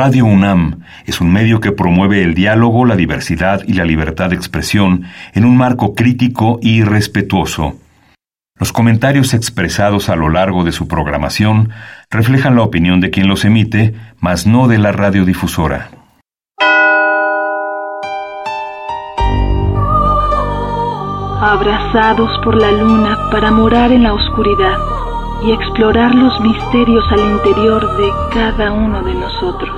Radio UNAM es un medio que promueve el diálogo, la diversidad y la libertad de expresión en un marco crítico y respetuoso. Los comentarios expresados a lo largo de su programación reflejan la opinión de quien los emite, mas no de la radiodifusora. Abrazados por la luna para morar en la oscuridad y explorar los misterios al interior de cada uno de nosotros.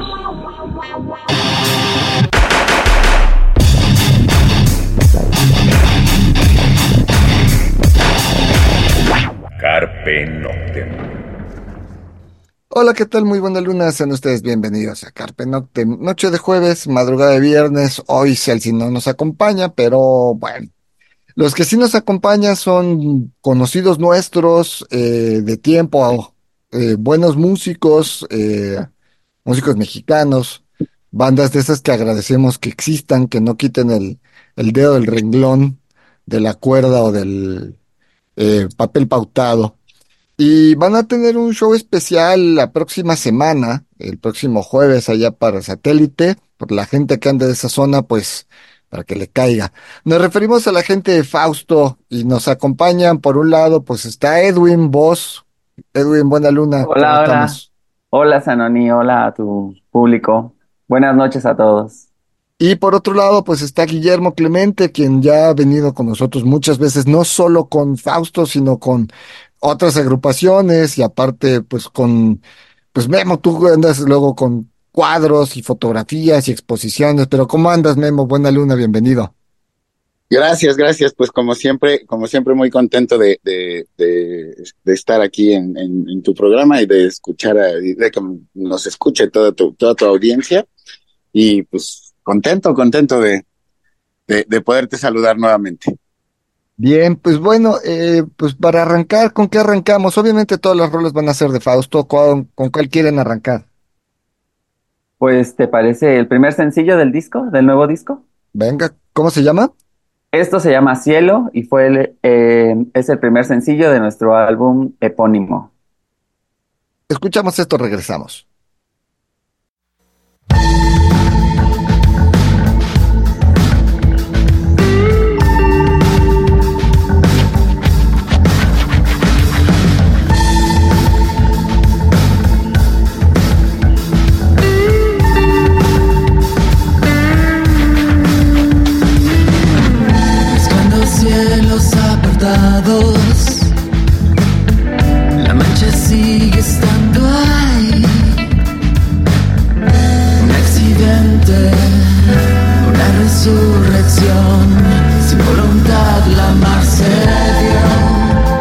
Carpe Noctem. Hola, ¿qué tal? Muy buena luna, sean ustedes bienvenidos a Carpe Noctem. Noche de jueves, madrugada de viernes, hoy Celsi no nos acompaña, pero bueno. Los que sí nos acompañan son conocidos nuestros de tiempo, buenos músicos, músicos mexicanos, bandas de esas que agradecemos que existan, que no quiten el dedo del renglón, de la cuerda o del papel pautado. Y van a tener un show especial la próxima semana, el próximo jueves allá para Satélite, por la gente que anda de esa zona, pues para que le caiga. Nos referimos a la gente de Fausto y nos acompañan, por un lado, pues está Edwin Voz. Edwin, buena luna. Hola, hola. Hola, Sanoni, hola a tu público. Buenas noches a todos. Y por otro lado, pues está Guillermo Clemente, quien ya ha venido con nosotros muchas veces, no solo con Fausto, sino con otras agrupaciones y aparte, pues pues Memo, tú andas luego con cuadros y fotografías y exposiciones, pero ¿cómo andas, Memo? Buena luna, bienvenido. Gracias, pues como siempre muy contento de estar aquí en tu programa y de escuchar, de que nos escuche toda tu audiencia y pues contento de poderte saludar nuevamente. Bien, pues bueno, pues para arrancar, ¿con qué arrancamos? Obviamente todas las rolas van a ser de Fausto, ¿con cuál quieren arrancar? Pues, ¿te parece el primer sencillo del nuevo disco? Venga, ¿cómo se llama? Esto se llama Cielo y es el primer sencillo de nuestro álbum epónimo. Escuchamos esto, regresamos. La mancha sigue estando ahí. Un accidente, una resurrección. Sin voluntad la mar se dio.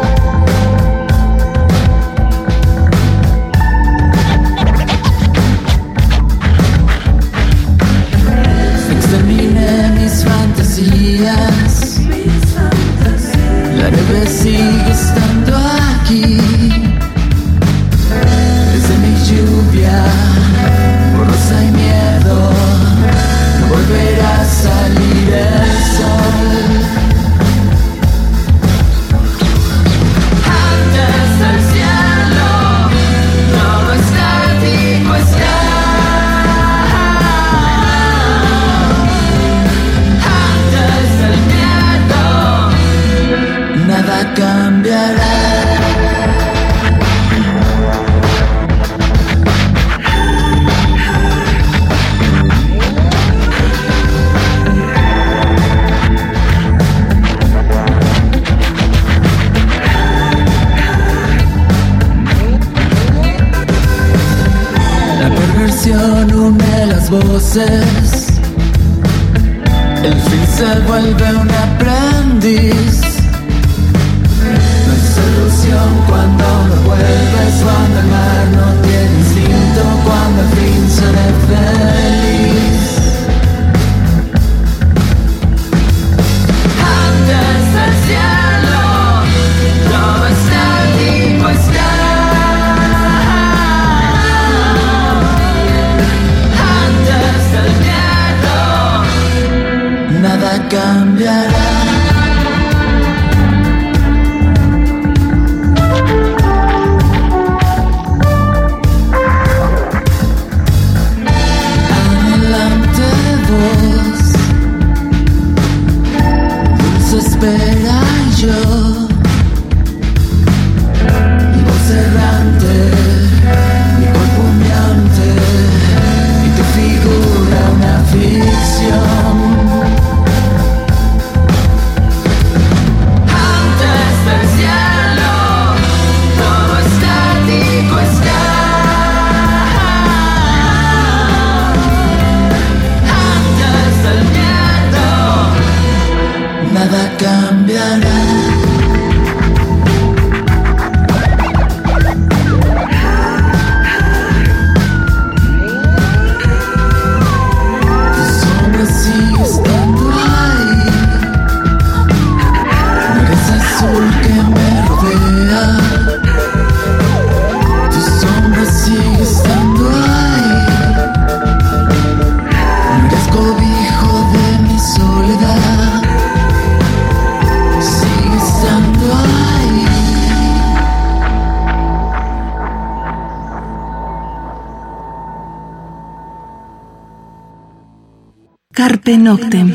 Exterminé mis fantasías. La neve sigue estando aquí. Desde mi lluvia, borrosa y miedo, no volverá a salir el sol. Antes del cielo, todo estático está. Antes del miedo, nada cambiará. La perversión une las voces. El fin se vuelve un aprendiz. No hay solución cuando no vuelves, cuando el mar no tiene instinto, cuando al fin seré feliz. Antes del cielo, todo estático está. Antes del miedo, nada cambiará. Carpe Noctem.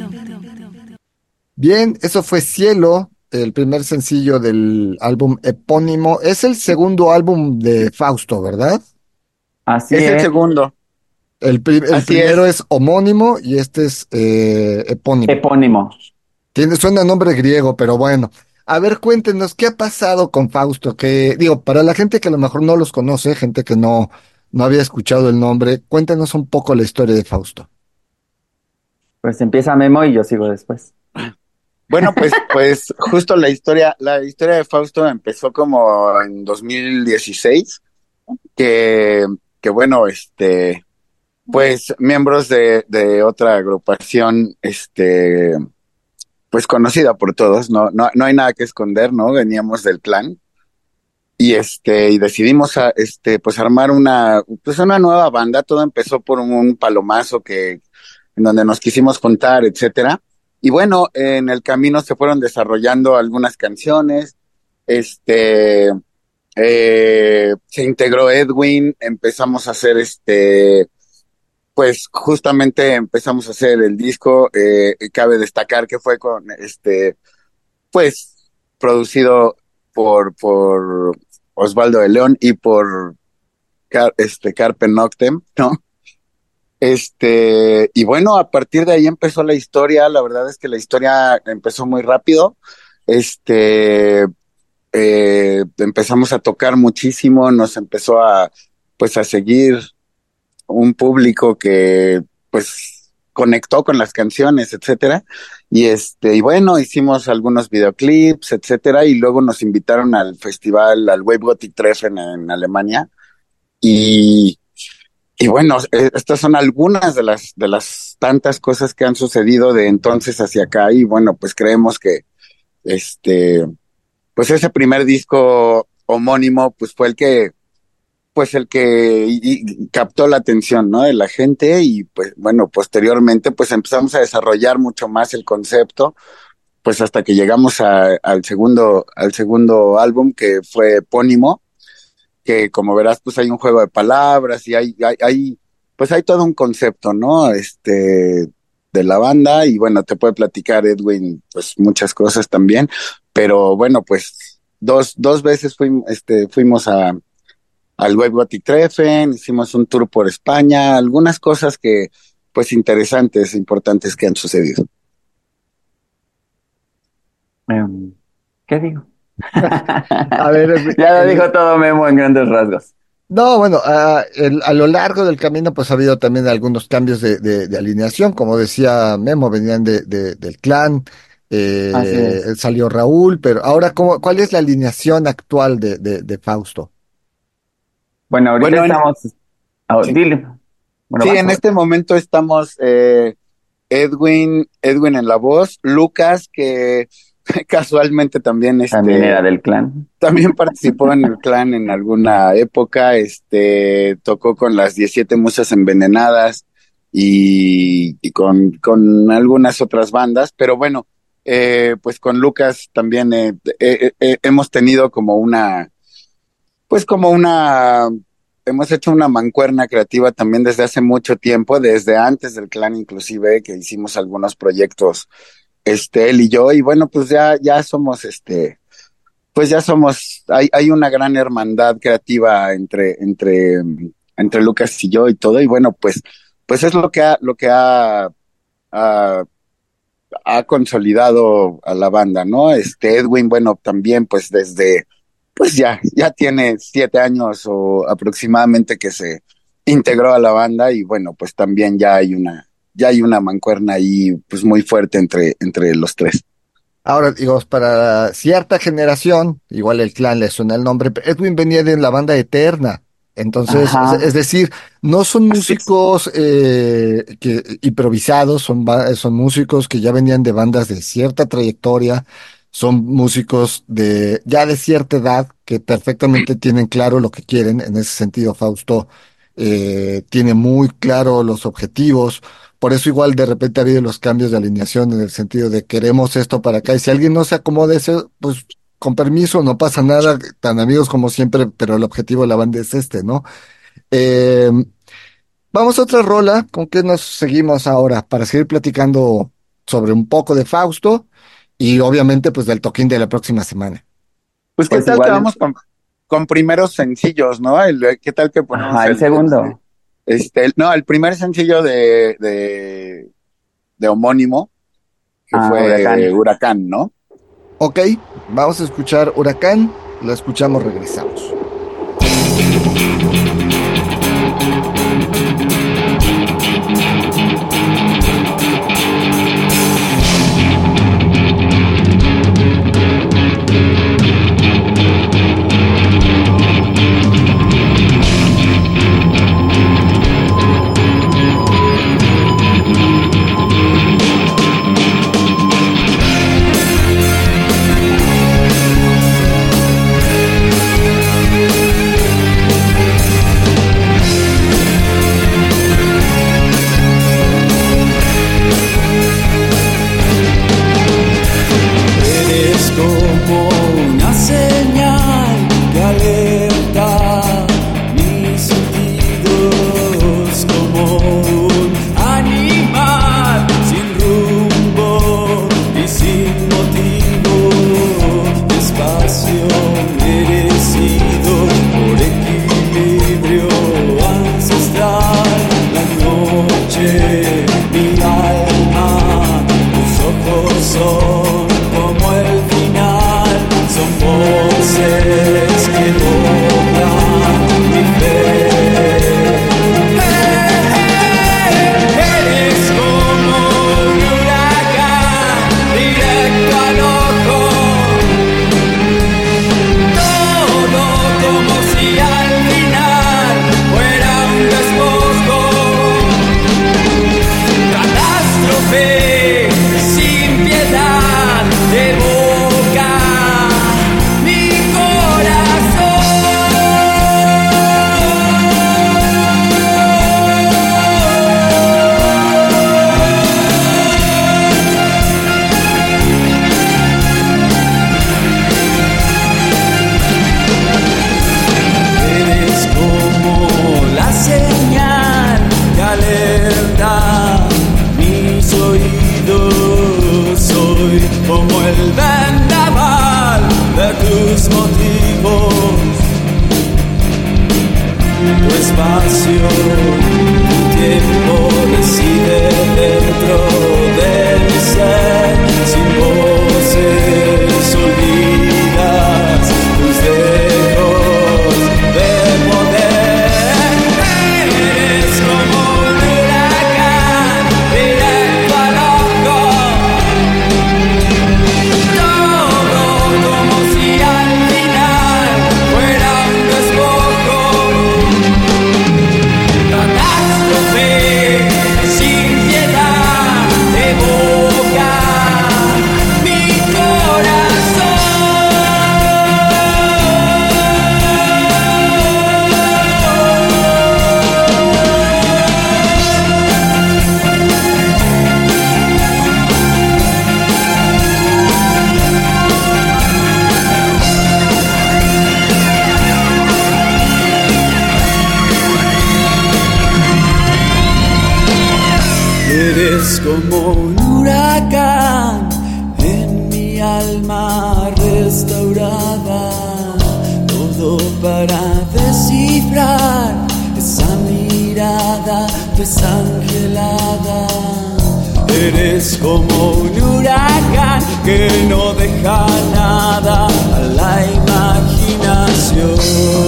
Bien, eso fue Cielo, el primer sencillo del álbum epónimo. Es el segundo álbum de Fausto, ¿verdad? Así Es el es, segundo, El así primero es. es homónimo y este es epónimo. epónimo. Suena a nombre griego, pero bueno. A ver, cuéntenos, ¿qué ha pasado con Fausto? Que, digo, para la gente que a lo mejor no los conoce, gente que no había escuchado el nombre, cuéntenos un poco la historia de Fausto. Pues empieza Memo y yo sigo después. Bueno, pues justo la historia de Fausto empezó como en 2016, que, que bueno, pues miembros de otra agrupación, pues conocida por todos, no hay nada que esconder, ¿no? Veníamos del clan y decidimos pues armar una nueva banda. Todo empezó por un palomazo en donde nos quisimos juntar, etcétera. Y bueno, en el camino se fueron desarrollando algunas canciones. Se integró Edwin, empezamos a hacer pues justamente empezamos a hacer el disco. Cabe destacar que fue con pues producido por Osvaldo de León y por Carpe Noctem, ¿no? Y bueno, a partir de ahí empezó la historia. La verdad es que la historia empezó muy rápido. Empezamos a tocar muchísimo, nos empezó pues a seguir un público que pues conectó con las canciones, etcétera. Y bueno, hicimos algunos videoclips, etcétera, y luego nos invitaron al festival, al Wave Gothic Treffen en Alemania. Y, y bueno, estas son algunas de las tantas cosas que han sucedido de entonces hacia acá. Y bueno, pues creemos que pues ese primer disco homónimo, pues fue el que captó la atención, ¿no? De la gente. Y pues bueno, posteriormente pues empezamos a desarrollar mucho más el concepto, pues hasta que llegamos al segundo álbum, que fue epónimo, que como verás pues hay un juego de palabras y pues hay todo un concepto, ¿no? De la banda. Y bueno, te puede platicar Edwin pues muchas cosas también, pero bueno, pues dos veces fuimos al Web Gothic Treffen, hicimos un tour por España, algunas cosas que, pues, interesantes, importantes que han sucedido. Em, ¿Qué digo? A ver, Ya lo dijo todo Memo en grandes rasgos. no, bueno, a lo largo del camino pues ha habido también algunos cambios de alineación, como decía Memo, venían del clan, Así es. salió Raúl, pero ahora, ¿cuál es la alineación actual de Fausto? Bueno, ahorita Bueno, estamos. sí, Dile. Bueno, sí, vas. en este momento estamos Edwin en la voz, Lucas, que casualmente también, También era del clan. también participó en el clan en alguna época. Tocó con las 17 Musas Envenenadas y con algunas otras bandas. Pero bueno, pues con Lucas también hemos tenido pues hemos hecho una mancuerna creativa también desde hace mucho tiempo, desde antes del clan inclusive, que hicimos algunos proyectos, él y yo. Y bueno, pues ya somos, pues ya somos, hay una gran hermandad creativa entre Lucas y yo y todo. Y bueno, pues es ha, ha consolidado a la banda, ¿no? Edwin, bueno, también pues pues ya tiene 7 años o aproximadamente que se integró a la banda. Y bueno, pues también ya hay una mancuerna ahí pues muy fuerte entre los tres. Ahora, digo, para cierta generación, igual el clan le suena el nombre, pero Edwin venía de la banda Eterna. Entonces, es Ajá. decir, no son Así es. músicos improvisados, son músicos que ya venían de bandas de cierta trayectoria, son músicos ya de cierta edad que perfectamente tienen claro lo que quieren. En ese sentido, Fausto tiene muy claro los objetivos. Por eso igual de repente ha habido los cambios de alineación en el sentido de queremos esto para acá y si alguien no se acomoda eso, pues con permiso, no pasa nada, tan amigos como siempre, pero el objetivo de la banda es ¿no? Eh, Vamos a otra rola. ¿Con qué nos seguimos ahora? Para seguir platicando sobre un poco de Fausto y obviamente pues del toquín de la próxima semana. Pues qué Pues tal que igual, vamos con primeros sencillos, ¿no? ¿Qué tal que ponemos ajá, el segundo. no, el primer sencillo de homónimo, que Ah, fue Huracán. Huracán, ¿no? Ok, vamos a escuchar Huracán. Lo escuchamos, regresamos. Eres como una señal que alerta mis sentidos, como un animal sin rumbo y sin motivo, despacio merecido por equilibrio ancestral. La noche, mi alma, tus ojos son como el final, son voces que doblan mi fe. Eres como un huracán directo al ojo, todo como si al final fuera un despojo. Catástrofe sin piedad evoca mi Eres como la señal que alerta mis oídos, soy como el vendaval de tus motivos, tu espacio, tu tiempo reside dentro de mi ser, sin voces olvidas tus dedos de poder. Eres como un huracán directo al ojo, todo como si al final fuera un despojo. Catástrofe sin piedad evoca mi Eres como un huracán en mi alma restaurada, todo para descifrar esa mirada desangelada. Eres como un huracán que no deja nada a la imaginación,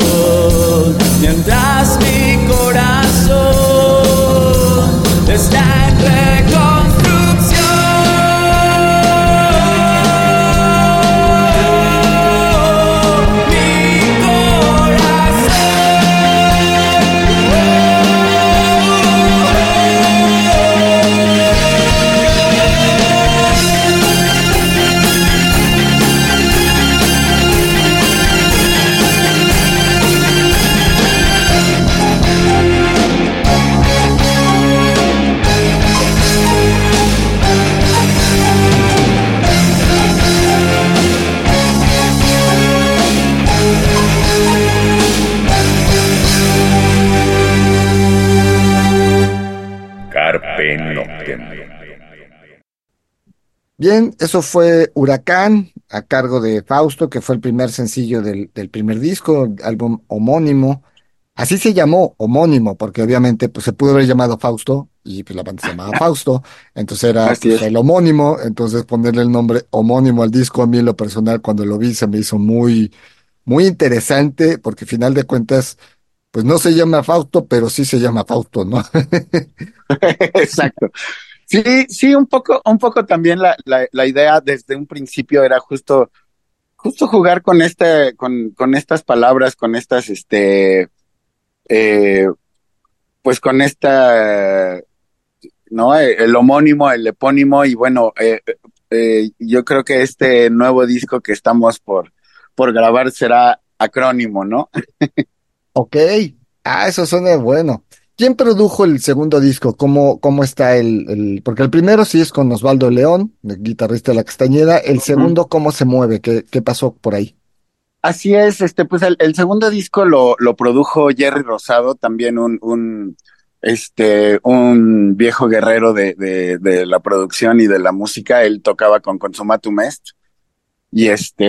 mientras mi corazón está en reconstrucción. Mi corazón. Carpe Noctem. Bien, eso fue Huracán, a cargo de Fausto, que fue el primer sencillo del primer disco, álbum homónimo. Así se llamó, homónimo, porque obviamente pues, se pudo haber llamado Fausto y pues, la banda se llamaba Fausto, entonces era Así pues, es. el homónimo, entonces ponerle el nombre homónimo al disco a mí en lo personal cuando lo vi se me hizo muy, muy interesante, porque al final de cuentas pues no se llama Fausto, pero sí se llama Fausto, ¿no? Exacto. Sí, sí, un poco también la idea desde un principio era justo jugar con con estas palabras, con estas, eh, pues con esta, ¿no? El homónimo, el epónimo, y bueno, yo creo que este nuevo disco que estamos por grabar será acrónimo, ¿no? Ok, eso suena bueno. ¿Quién produjo el segundo disco? ¿Cómo está porque el primero sí es con Osvaldo León, el guitarrista de La Castañeda. El Ujú. segundo, ¿cómo se mueve? ¿Qué pasó por ahí? Así es, pues el segundo disco lo produjo Jerry Rosado, también un viejo guerrero de la producción y de la música. Él tocaba con Consumatum Est, y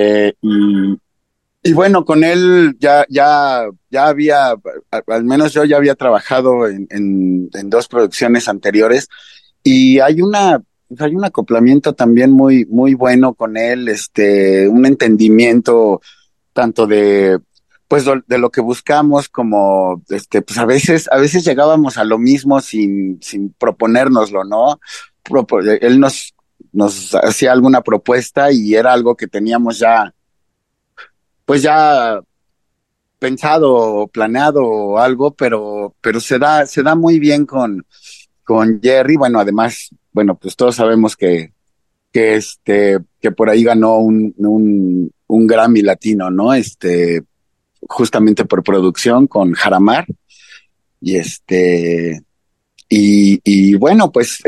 y bueno, con él ya había, al menos yo ya había trabajado en dos producciones anteriores, y hay un acoplamiento también muy bueno con él, un entendimiento tanto de lo que buscamos como, pues a veces llegábamos a lo mismo sin proponérnoslo, ¿no? Él nos hacía alguna propuesta y era algo que teníamos pues ya pensado o planeado o algo, pero se da muy bien con Jerry. Bueno, además, bueno, pues todos sabemos que por ahí ganó un Grammy latino, ¿no? Justamente por producción con Jaramar. Y y bueno, pues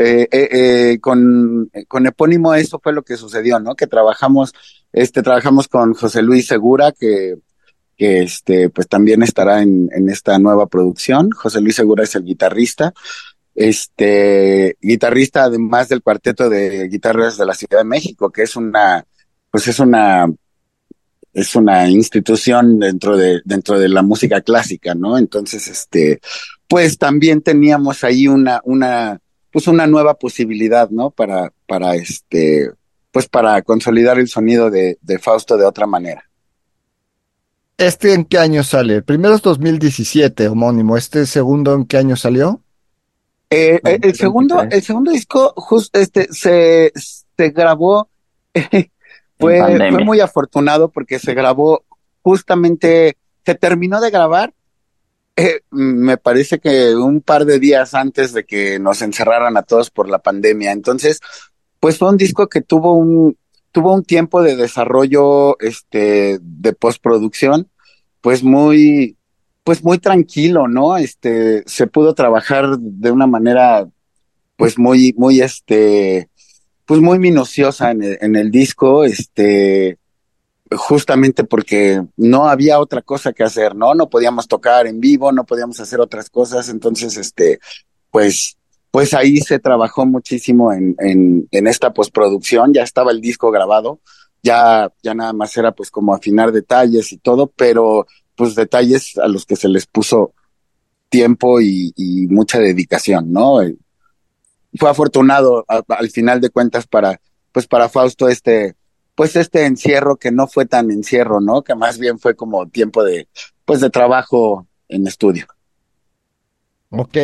con Epónimo eso fue lo que sucedió, ¿no? Que trabajamos con José Luis Segura, que pues también estará en esta nueva producción. José Luis Segura es el guitarrista, guitarrista además del cuarteto de guitarras de la Ciudad de México, que pues es una institución dentro de la música clásica, ¿no? Entonces, pues también teníamos ahí pues una nueva posibilidad, ¿no? Pues para consolidar el sonido de Fausto de otra manera. ¿Este en qué año sale? El primero es 2017, homónimo. ¿Este segundo en qué año salió? 2023, El segundo disco, se grabó. en Fue pandemia. muy afortunado porque se grabó justamente, se terminó de grabar, me parece que un par de días antes de que nos encerraran a todos por la pandemia. Entonces, pues fue un disco que tuvo un tiempo de desarrollo, de postproducción, pues pues muy tranquilo, ¿no? Se pudo trabajar de una manera, pues pues muy minuciosa en el disco, justamente porque no había otra cosa que hacer, ¿no? No podíamos tocar en vivo, no podíamos hacer otras cosas, entonces, pues, pues ahí se trabajó muchísimo en esta postproducción. Ya estaba el disco grabado, ya nada más era pues como afinar detalles y todo, pero pues detalles a los que se les puso tiempo y mucha dedicación, ¿no? Fue afortunado al final de cuentas pues para Fausto pues este encierro que no fue tan encierro, ¿no? Que más bien fue como tiempo pues de trabajo en estudio. Ok.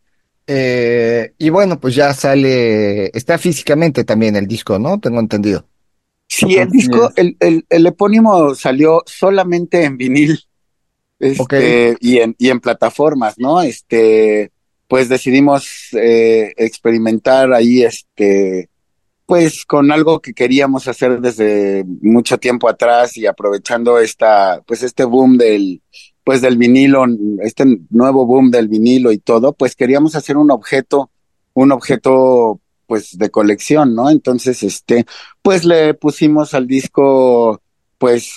Y bueno, pues ya está físicamente también el disco, ¿no? Tengo entendido. Sí, el Así disco, es. el epónimo salió solamente en vinil, Ok. y en plataformas, ¿no? Pues decidimos experimentar ahí, pues con algo que queríamos hacer desde mucho tiempo atrás, y aprovechando pues este boom pues del vinilo, este nuevo boom del vinilo y todo, pues queríamos hacer un objeto pues de colección, ¿no? Entonces, pues le pusimos al disco pues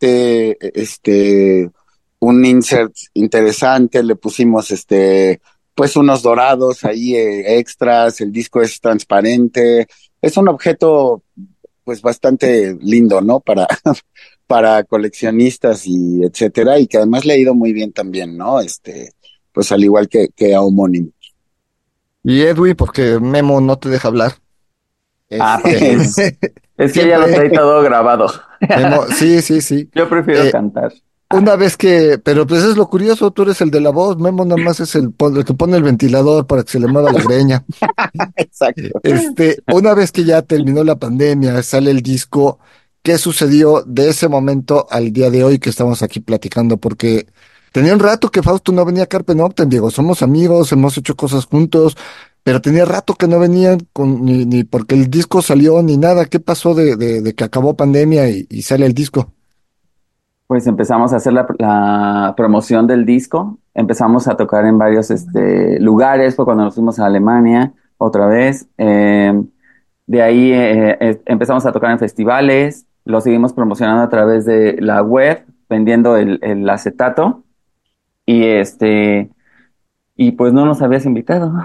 arte, un insert interesante, le pusimos pues unos dorados ahí extras, el disco es transparente, es un objeto pues bastante lindo, ¿no? Para, para coleccionistas y etcétera, y que además le ha ido muy bien también, ¿no? Pues al igual que a Homónimo. Y Edwin, porque Memo no te deja hablar. Porque es que ya lo Siempre, trae todo grabado. Memo, sí, sí, sí. Yo prefiero Eh, cantar. una vez pero pues es lo curioso, tú eres el de la voz, Memo nada más es el que pone el ventilador para que se le mueva la greña. Exacto. Una vez que ya terminó la pandemia, sale el disco, ¿qué sucedió de ese momento al día de hoy que estamos aquí platicando? Porque tenía un rato que Fausto no venía a Carpe Noctem, Diego, somos amigos, hemos hecho cosas juntos, pero tenía rato que no venían ni porque el disco salió ni nada. ¿Qué pasó de que acabó pandemia y sale el disco? Pues empezamos a hacer la promoción del disco, empezamos a tocar en varios lugares, fue cuando nos fuimos a Alemania otra vez. De ahí empezamos a tocar en festivales, lo seguimos promocionando a través de la web, vendiendo el acetato y y pues no nos habías invitado.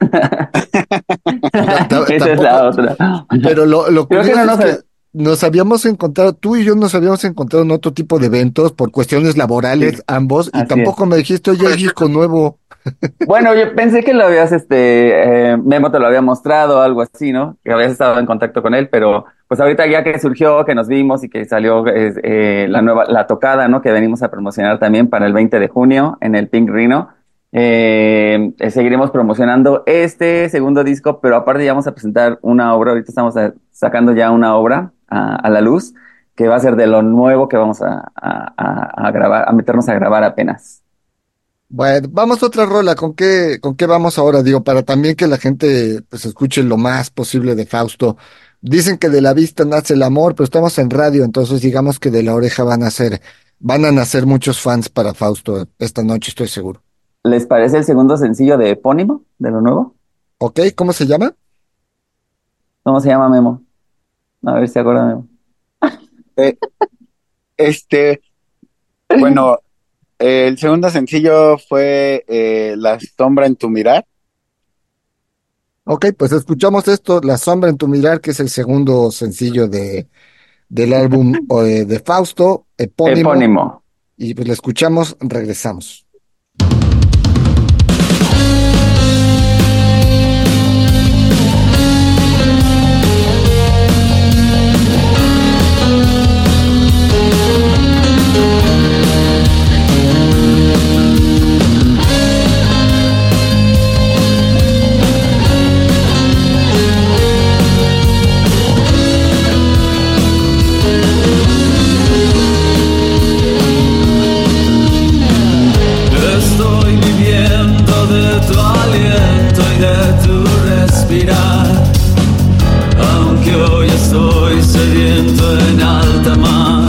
Esa es la Tampoco, otra. pero lo Creo que curioso no es nos... que nos habíamos encontrado, tú y yo nos habíamos encontrado en otro tipo de eventos por cuestiones laborales Sí, ambos, y así es. tampoco me dijiste, oye, hay disco nuevo. Bueno, yo pensé que lo habías, Memo te lo había mostrado, algo así, ¿no? Que habías estado en contacto con él, pero pues ahorita ya que surgió, que nos vimos y que salió la tocada, ¿no? Que venimos a promocionar también para el 20 de junio en el Pink Rhino. Seguiremos promocionando este segundo disco, pero aparte ya vamos a presentar una obra, ahorita estamos sacando ya una obra a la luz, que va a ser de lo nuevo que vamos a grabar, a meternos a grabar apenas. Bueno, vamos a otra rola. ¿Con qué vamos ahora? Digo, para también que la gente pues escuche lo más posible de Fausto. Dicen que de la vista nace el amor, pero estamos en radio, entonces digamos que de la oreja van a nacer muchos fans para Fausto esta noche, estoy seguro. ¿Les parece el segundo sencillo de Epónimo, de lo nuevo? ¿Ok? ¿Cómo se llama? ¿Cómo se llama, Memo? A ver si se acuerda, Memo. Eh, este, bueno, el segundo sencillo fue La sombra en tu mirar. Ok, pues escuchamos esto, La sombra en tu mirar, que es el segundo sencillo del álbum de Fausto, epónimo, Epónimo. y pues lo escuchamos, regresamos. Estoy viviendo de tu aliento y de tu respirar, aunque hoy estoy sediento en alta mar.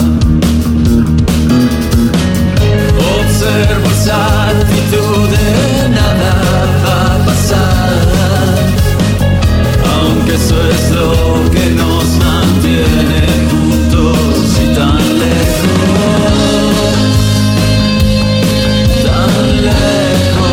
Observo esa actitud de nada va a pasar, aunque eso es lo que nos mantiene juntos y tan lejos. Tan lejos.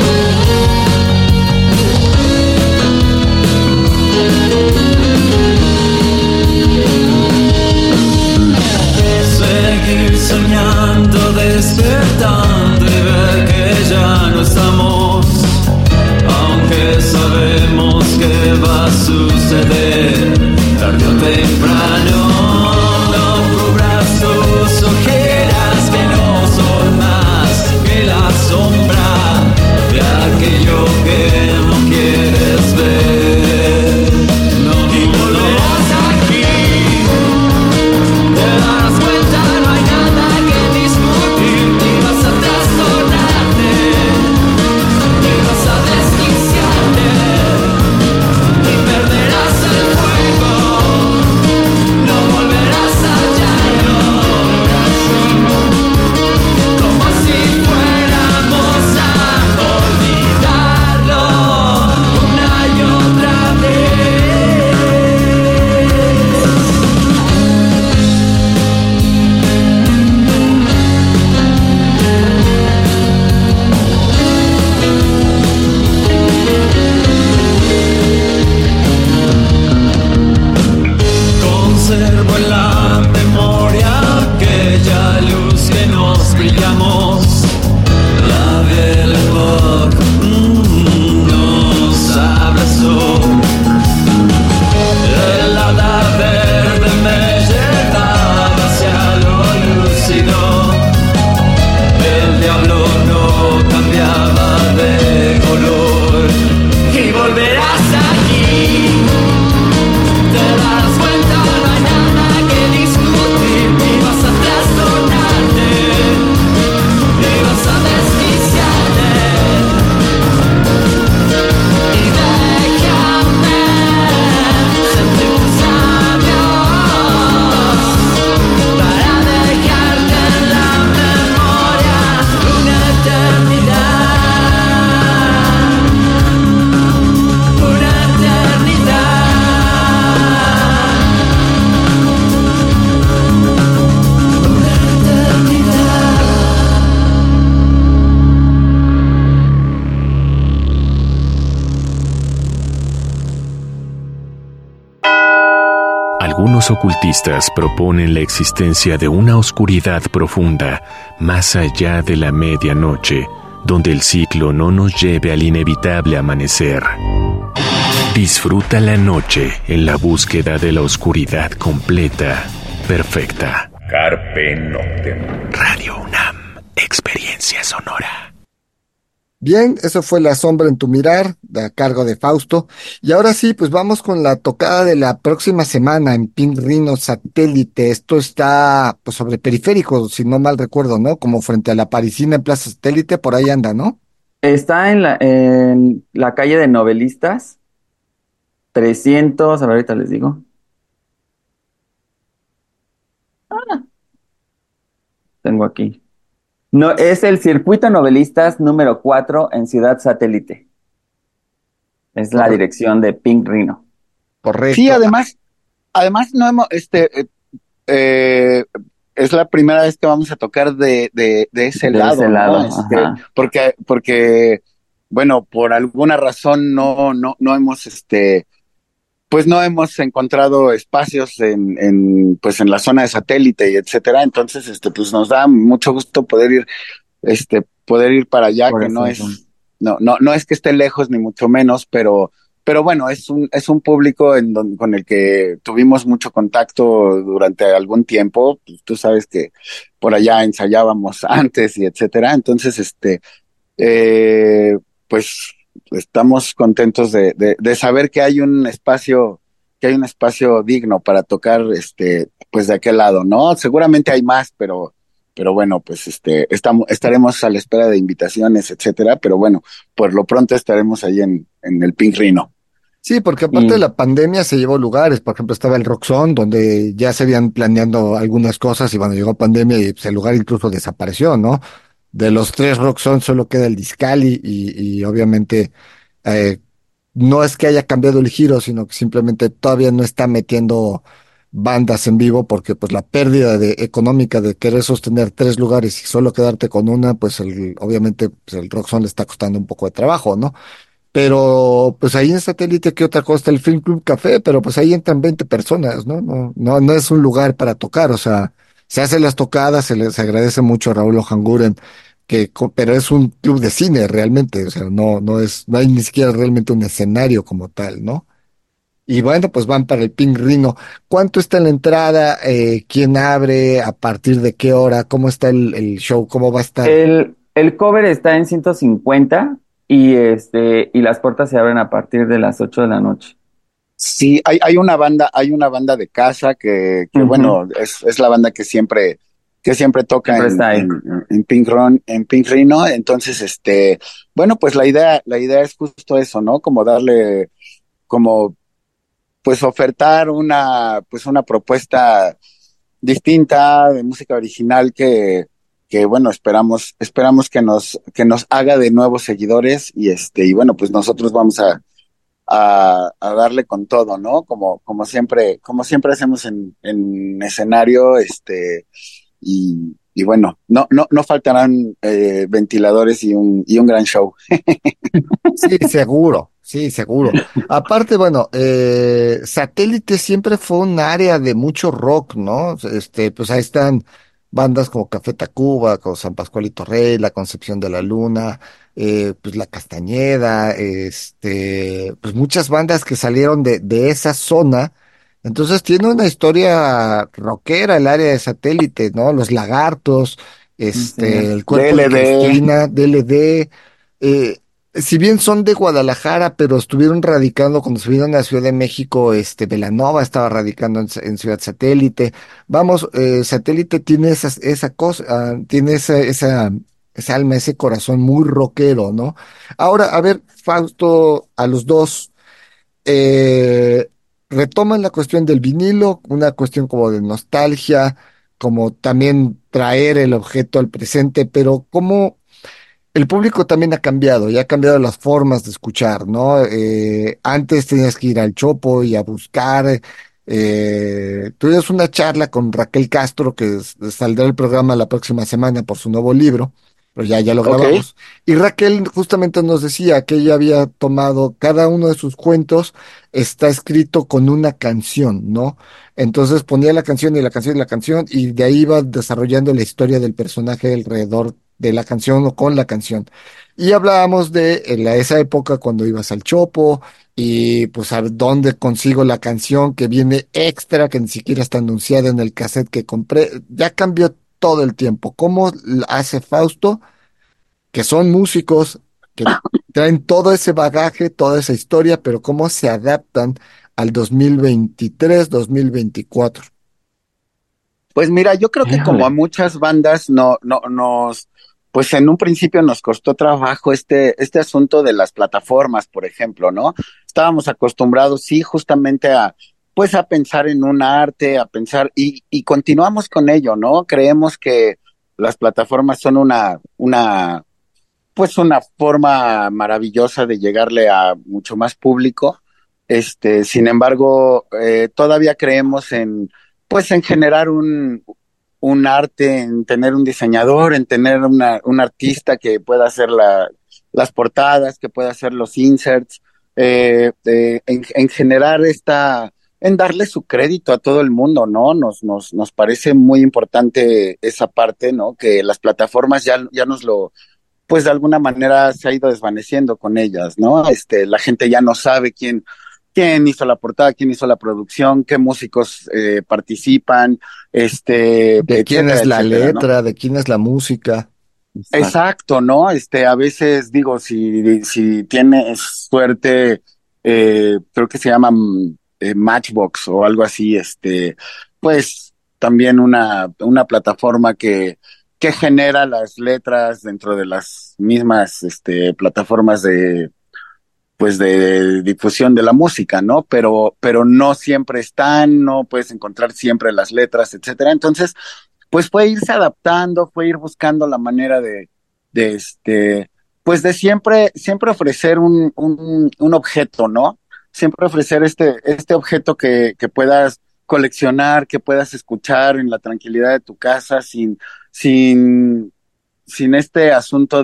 Seguir soñando, despertando y ver que ya no estamos, aunque sabemos que va a suceder tarde o temprano. No cubras tus ojeras que no son más que la sombra de aquello que no quieres ver. No, y volverás aquí, te darás cuenta, no hay nada que discutir, y vas a trastornarte, y vas a desquiciarte, y perderás el juego. Algunos ocultistas proponen la existencia de una oscuridad profunda más allá de la medianoche, donde el ciclo no nos lleve al inevitable amanecer. Disfruta la noche en la búsqueda de la oscuridad completa, perfecta. Carpe Noctem. Radio UNAM, experiencia sonora. Bien, eso fue La sombra en tu mirar, a cargo de Fausto. Y ahora sí, pues vamos con la tocada de la próxima semana en Pink Rhino Satélite. Esto está, pues, sobre Periférico, si no mal recuerdo, ¿no? Como frente a la Parisina en Plaza Satélite, por ahí anda, ¿no? Está en la calle de Novelistas, 300, a ver, ahorita les digo. Tengo aquí. No, es el Circuito Novelistas número 4 en Ciudad Satélite. Es la Corre- dirección de Pink Rhino. Sí, Correcto. además no hemos, eh, es la primera vez que vamos a tocar de ese De ese lado, ¿no? lado, ajá. Porque, bueno, por alguna razón no hemos, pues no hemos encontrado espacios pues en la zona de satélite y etcétera. Entonces, pues nos da mucho gusto poder ir para allá, Por que esa razón. no es que esté lejos ni mucho menos, pero bueno, es un público con el que tuvimos mucho contacto durante algún tiempo. Pues, tú sabes que por allá ensayábamos antes y etcétera. Entonces, eh, pues estamos contentos de saber que hay un espacio digno para tocar, pues de aquel lado, ¿no? Seguramente hay más, pero bueno, pues estaremos a la espera de invitaciones, etcétera, pero bueno, por lo pronto estaremos ahí en el Pink Rhino. Sí, porque aparte de Y la pandemia se llevó lugares, por ejemplo, estaba el Roxón, donde ya se habían planeando algunas cosas y bueno, llegó pandemia y pues, el lugar incluso desapareció, ¿no? De los tres Roxón solo queda el Discali y obviamente eh, no es que haya cambiado el giro, sino que simplemente todavía no está metiendo bandas en vivo porque pues la pérdida económica de querer sostener tres lugares y solo quedarte con una, pues obviamente pues, el Roxón le está costando un poco de trabajo, ¿no? Pero pues ahí en satélite, ¿qué otra cosa? Está el Film Club Café, pero pues ahí entran 20 personas, ¿no? No es un lugar para tocar, o sea, se hacen las tocadas, se agradece mucho a Raúl Ojanguren, pero es un club de cine realmente, o sea, no hay ni siquiera realmente un escenario como tal, ¿no? Y bueno, pues van para el Pink Rhino. ¿Cuánto está en la entrada? ¿Quién abre? ¿A partir de qué hora? ¿Cómo está el show? ¿Cómo va a estar? el cover está en 150 y las puertas se abren a partir de las 8 de la noche. Sí, hay una banda de casa que Ujú. bueno, es la banda que siempre toca Siempre está ahí. En Pink Rhino. Entonces, bueno, pues la idea es justo eso, ¿no? Como darle, como, pues ofertar pues una propuesta distinta de música original que bueno, esperamos que nos haga de nuevos seguidores y bueno, pues nosotros vamos a darle con todo, ¿no? Como siempre hacemos en escenario, y bueno, no faltarán ventiladores y un gran show. Sí, seguro, sí, seguro. Aparte, bueno, Satélite siempre fue un área de mucho rock, ¿no? Pues ahí están bandas como Café Tacuba, como San Pascualito Rey, La Concepción de la Luna, pues La Castañeda, pues muchas bandas que salieron de esa zona. Entonces tiene una historia rockera el área de Satélite, ¿no? Los Lagartos, Así es. el Cuerpo de DLD. Cristina, DLD. eh, si bien son de Guadalajara, pero estuvieron radicando cuando se vinieron a Ciudad de México, Belanova estaba radicando en Ciudad Satélite. Vamos, Satélite tiene esa cosa, tiene esa alma, ese corazón muy rockero, ¿no? Ahora, a ver, Fausto, a los dos, eh, retoman la cuestión del vinilo, una cuestión como de nostalgia, como también traer el objeto al presente, pero ¿cómo? El público también ha cambiado y ha cambiado las formas de escuchar, ¿no? Antes tenías que ir al Chopo y a buscar. Tuvimos una charla con Raquel Castro, que saldrá el programa la próxima semana por su nuevo libro, pero ya lo Ok. grabamos. Y Raquel justamente nos decía que ella había tomado cada uno de sus cuentos, está escrito con una canción, ¿no? Entonces ponía la canción y la canción y la canción y de ahí iba desarrollando la historia del personaje alrededor de la canción o con la canción. Y hablábamos de esa época cuando ibas al Chopo y pues a dónde consigo la canción que viene extra, que ni siquiera está anunciada en el cassette que compré. Ya cambió todo el tiempo. ¿Cómo hace Fausto? Que son músicos que traen todo ese bagaje, toda esa historia, pero cómo se adaptan al 2023, 2024. Pues mira, yo creo que como a Híjole. muchas bandas pues en un principio nos costó trabajo este asunto de las plataformas, por ejemplo, ¿no? Estábamos acostumbrados, sí, justamente pues a pensar en un arte, a pensar, y continuamos con ello, ¿no? Creemos que las plataformas son pues una forma maravillosa de llegarle a mucho más público. Sin embargo, todavía creemos pues en generar un arte, en tener un diseñador, en tener un artista que pueda hacer las portadas, que pueda hacer los inserts, en generar en darle su crédito a todo el mundo, ¿no? Nos parece muy importante esa parte, ¿no? Que las plataformas ya pues de alguna manera se ha ido desvaneciendo con ellas, ¿no? La gente ya no sabe quién hizo la portada, quién hizo la producción, qué músicos participan, ¿De quién etcétera, es la etcétera, ¿no? letra? ¿De quién es la música? Exacto. Exacto, ¿no? A veces digo, si tienes suerte, creo que se llama Matchbox o algo así, pues también una plataforma que genera las letras dentro de las mismas, plataformas pues de difusión de la música, ¿no? Pero no siempre están, no puedes encontrar siempre las letras, etcétera. Entonces, pues fue irse adaptando, fue ir buscando la manera de pues de siempre ofrecer un objeto, ¿no? Siempre ofrecer este objeto que puedas coleccionar, que puedas escuchar en la tranquilidad de tu casa sin, sin este asunto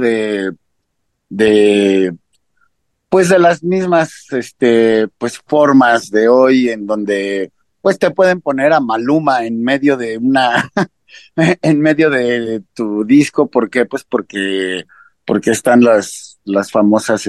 de pues de las mismas, pues formas de hoy en donde, pues te pueden poner a Maluma en medio de en medio de tu disco, ¿por qué? Pues porque están las famosas,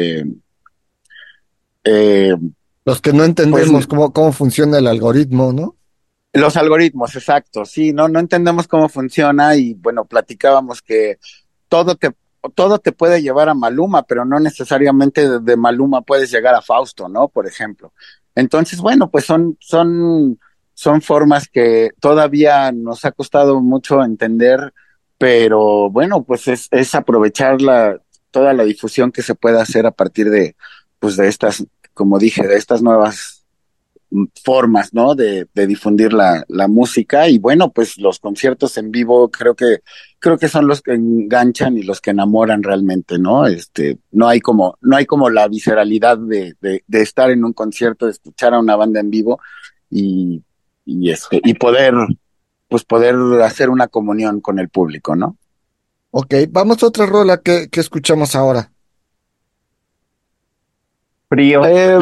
eh, Los que no pues entendemos cómo funciona el algoritmo, ¿no? los algoritmos, exacto, sí, no entendemos cómo funciona y bueno, platicábamos que todo te, todo te puede llevar a Maluma, pero no necesariamente de Maluma puedes llegar a Fausto, ¿no? Por ejemplo. Entonces, bueno, pues son formas que todavía nos ha costado mucho entender, pero bueno, pues es aprovechar toda la difusión que se puede hacer a partir pues de estas, como dije, de estas nuevas formas, ¿no? De difundir la música y bueno, pues los conciertos en vivo creo que son los que enganchan y los que enamoran realmente, ¿no? No hay como la visceralidad de estar en un concierto, de escuchar a una banda en vivo y, y poder hacer una comunión con el público, ¿no? Ok, vamos a otra rola que escuchamos ahora. Frío. Eh,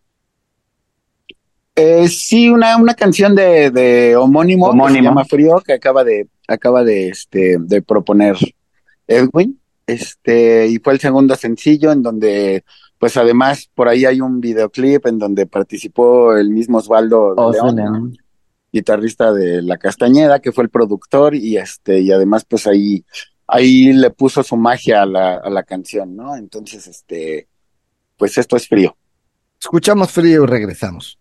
sí, una canción de homónimo que se llama Homónimo. Frío, que acaba de proponer Edwin, y fue el segundo sencillo en donde, pues además, por ahí hay un videoclip en donde participó el mismo Osvaldo de Oso León, León. guitarrista de La Castañeda, que fue el productor, y además, pues ahí le puso su magia a la canción, ¿no? Entonces, pues esto es Frío. Escuchamos Frío y regresamos.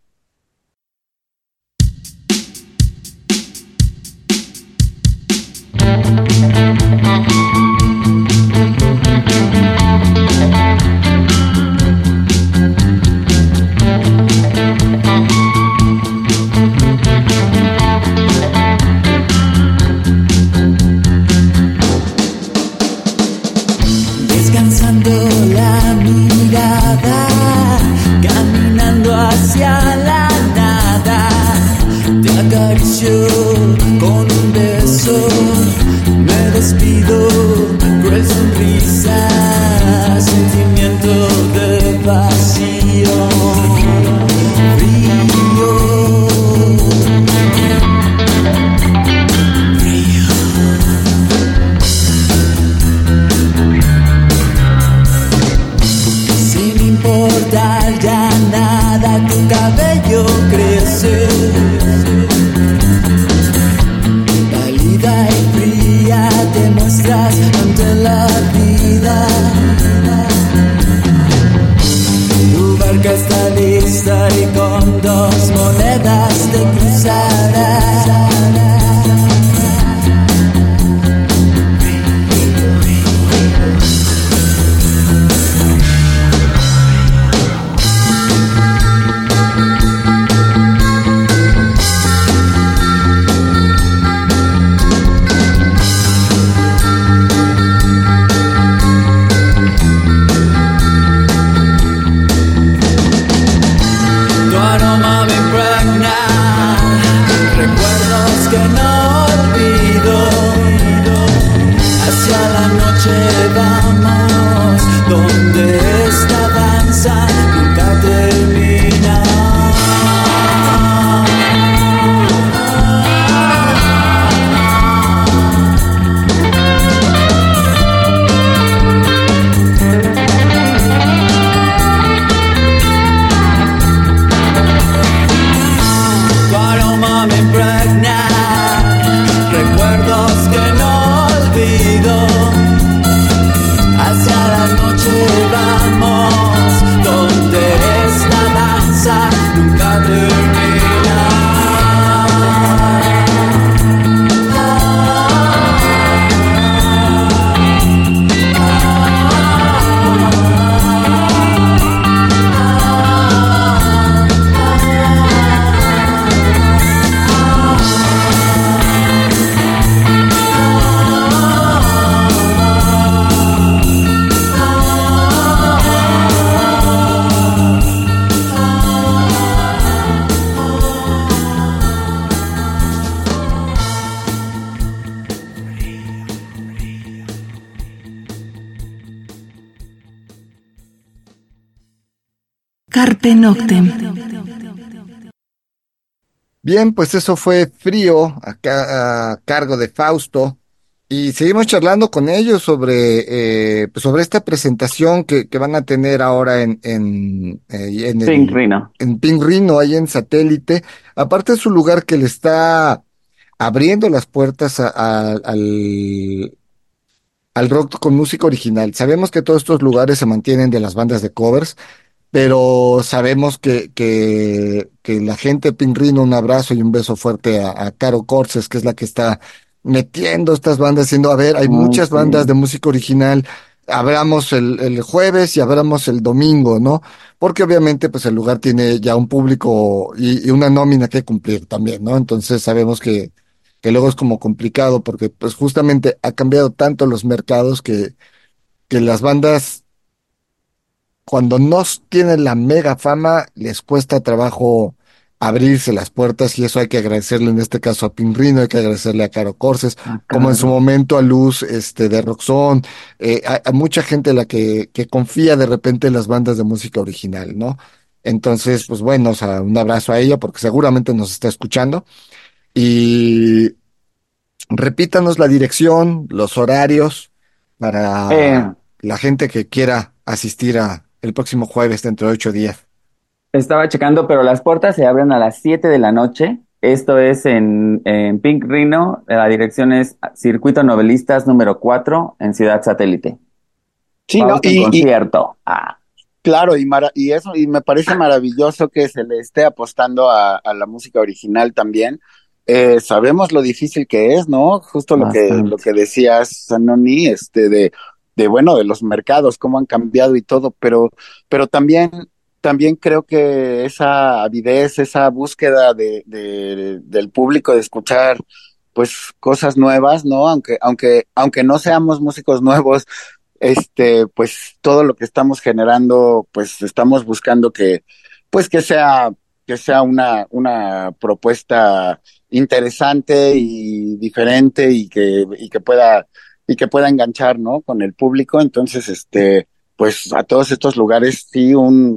Descansando la mirada, caminando hacia la nada, te acaricio con un beso, me despido, cruel sonrisa, sentimiento de pasión. y con 2 monedas te cruzarás. Tu aroma me impregna, recuerdos que no olvido. Hacia la noche vamos, donde esta danza nunca termina. Tu aroma me impregna, recuerdos que no olvido. Hacia la noche vamos, donde esta danza nunca termina. Carpe Noctem. Bien, pues eso fue Frío, acá a cargo de Fausto. Y seguimos charlando con ellos pues sobre esta presentación que van a tener ahora Pink Rhino. en Pink Rhino, ahí en Satélite. Aparte es un lugar que le está abriendo las puertas al rock con música original. Sabemos que todos estos lugares se mantienen de las bandas de covers, pero sabemos que la gente de Pink Rhino, un abrazo y un beso fuerte a Caro Corses, que es la que está metiendo estas bandas, diciendo, a ver, hay Ay, muchas bandas sí. de música original, abramos el jueves y abramos el domingo, ¿no? Porque obviamente pues el lugar tiene ya un público y una nómina que cumplir también, ¿no? Entonces sabemos que luego es como complicado porque pues justamente ha cambiado tanto los mercados que las bandas cuando no tienen la mega fama, les cuesta trabajo abrirse las puertas y eso hay que agradecerle en este caso a Pinrino, hay que agradecerle a Caro Corses, Ah, como en su claro. momento a Luz de Roxón, a mucha gente la que confía de repente en las bandas de música original, ¿no? Entonces, pues bueno, o sea, un abrazo a ella porque seguramente nos está escuchando y repítanos la dirección, los horarios Eh, para la gente que quiera asistir a el próximo jueves dentro de 8 días. Estaba checando, pero las puertas se abren a las 7 de la noche. Esto es en Pink Rhino. La dirección es Circuito Novelistas número 4 en Ciudad Satélite. Sí, ¿no? Fausto en concierto. Ah, Claro, y eso, y me parece maravilloso que se le esté apostando a la música original también. Sabemos lo difícil que es, ¿no? Justo lo bastante. que decías, Sanoni, de bueno, de los mercados, cómo han cambiado y todo, pero también creo que esa avidez, esa búsqueda del público de escuchar, pues, cosas nuevas, ¿no? Aunque no seamos músicos nuevos, pues todo lo que estamos generando, pues estamos buscando pues que sea una propuesta interesante y diferente y que pueda enganchar, ¿no? Con el público. Entonces, pues a todos estos lugares sí